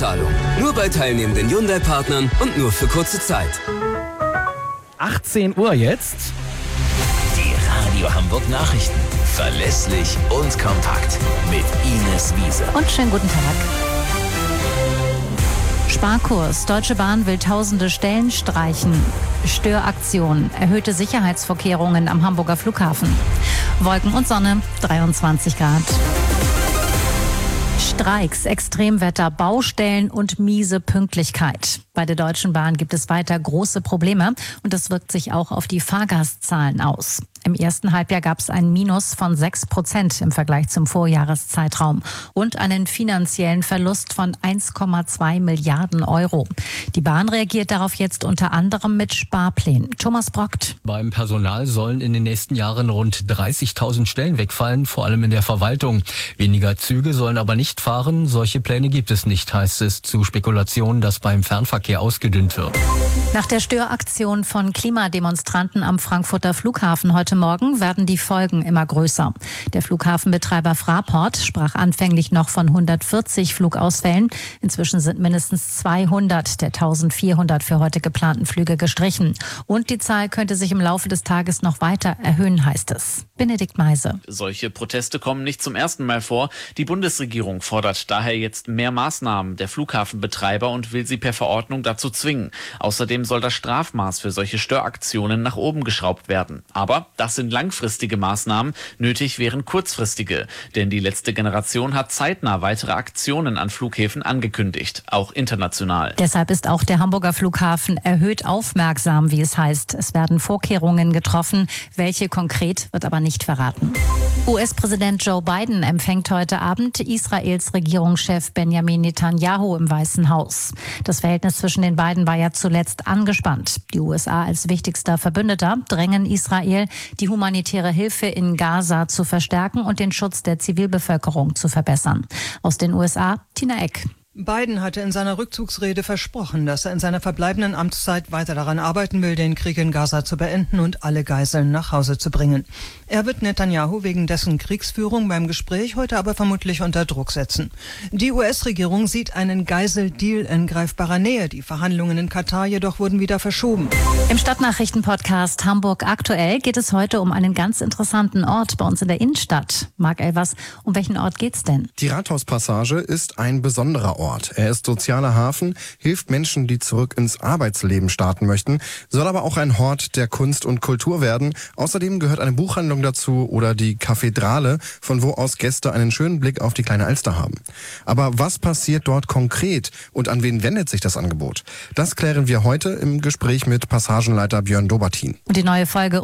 Vorauszahlung. Nur bei teilnehmenden Hyundai-Partnern und nur für kurze Zeit. 18 Uhr jetzt. Die Radio Hamburg Nachrichten. Verlässlich und kompakt. Mit Ines Wiese. Und schönen guten Tag. Sparkurs. Deutsche Bahn will tausende Stellen streichen. Störaktion. Erhöhte Sicherheitsvorkehrungen am Hamburger Flughafen. Wolken und Sonne. 23 Grad. Streiks, Extremwetter, Baustellen und miese Pünktlichkeit. Bei der Deutschen Bahn gibt es weiter große Probleme und das wirkt sich auch auf die Fahrgastzahlen aus. Im ersten Halbjahr gab es ein Minus von 6% im Vergleich zum Vorjahreszeitraum und einen finanziellen Verlust von 1,2 Milliarden Euro. Die Bahn reagiert darauf jetzt unter anderem mit Sparplänen. Thomas Brockt. Beim Personal sollen in den nächsten Jahren rund 30.000 Stellen wegfallen, vor allem in der Verwaltung. Weniger Züge sollen aber nicht fahren. Solche Pläne gibt es nicht, heißt es zu Spekulationen, dass beim Fernverkehr ausgedünnt wird. Nach der Störaktion von Klimademonstranten am Frankfurter Flughafen heute Morgen werden die Folgen immer größer. Der Flughafenbetreiber Fraport sprach anfänglich noch von 140 Flugausfällen. Inzwischen sind mindestens 200 der 1400 für heute geplanten Flüge gestrichen. Und die Zahl könnte sich im Laufe des Tages noch weiter erhöhen, heißt es. Benedikt Meise. Solche Proteste kommen nicht zum ersten Mal vor. Die Bundesregierung fordert daher jetzt mehr Maßnahmen der Flughafenbetreiber und will sie per Verordnung dazu zwingen. Außerdem soll das Strafmaß für solche Störaktionen nach oben geschraubt werden. Aber das sind langfristige Maßnahmen, nötig wären kurzfristige. Denn die letzte Generation hat zeitnah weitere Aktionen an Flughäfen angekündigt, auch international. Deshalb ist auch der Hamburger Flughafen erhöht aufmerksam, wie es heißt. Es werden Vorkehrungen getroffen. Welche konkret, wird aber nicht verraten. US-Präsident Joe Biden empfängt heute Abend Israels Regierungschef Benjamin Netanyahu im Weißen Haus. Das Verhältnis zwischen den beiden war ja zuletzt angespannt. Die USA als wichtigster Verbündeter drängen Israel, die humanitäre Hilfe in Gaza zu verstärken und den Schutz der Zivilbevölkerung zu verbessern. Aus den USA, Tina Eck. Biden hatte in seiner Rückzugsrede versprochen, dass er in seiner verbleibenden Amtszeit weiter daran arbeiten will, den Krieg in Gaza zu beenden und alle Geiseln nach Hause zu bringen. Er wird Netanyahu wegen dessen Kriegsführung beim Gespräch heute aber vermutlich unter Druck setzen. Die US-Regierung sieht einen Geiseldeal in greifbarer Nähe. Die Verhandlungen in Katar jedoch wurden wieder verschoben. Im Stadtnachrichten-Podcast Hamburg aktuell geht es heute um einen ganz interessanten Ort bei uns in der Innenstadt. Marc Elvers, um welchen Ort geht's denn? Die Rathauspassage ist ein besonderer Ort. Er ist sozialer Hafen, hilft Menschen, die zurück ins Arbeitsleben starten möchten, soll aber auch ein Hort der Kunst und Kultur werden. Außerdem gehört eine Buchhandlung dazu oder die Kathedrale, von wo aus Gäste einen schönen Blick auf die kleine Alster haben. Aber was passiert dort konkret und an wen wendet sich das Angebot? Das klären wir heute im Gespräch mit Passagenleiter Björn Dobertin. Und die neue Folge